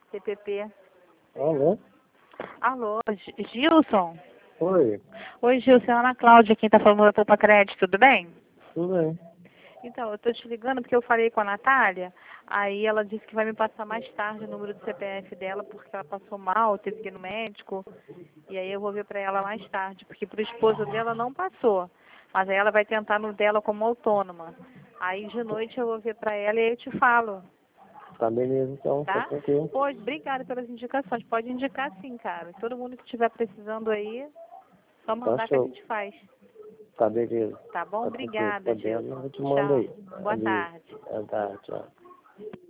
CPP. Alô? Alô, Gilson? Oi, Oi, Gilson, é a Ana Cláudia, quem tá falando da Poupa Crédito, tudo bem? tudo bem? Então, eu tô te ligando porque eu falei com a Natália, aí ela disse que vai me passar mais tarde o número do CPF dela, porque ela passou mal, teve que ir no médico, e aí eu vou ver pra ela mais tarde, porque pro esposo dela não passou, mas aí ela vai tentar no dela como autônoma. Aí de noite eu vou ver pra ela e aí eu te falo, Tá beleza então, tá tá? tranquilo. Pois, obrigada pelas indicações, pode indicar sim, cara. Todo mundo que estiver precisando aí, só Tá mandar que a show. gente faz. Tá beleza. Tá bom? Tá tranquilo. Obrigada, Podendo, Gilson. eu te mando Tchau. aí. Boa Ali. tarde. Tá, tchau.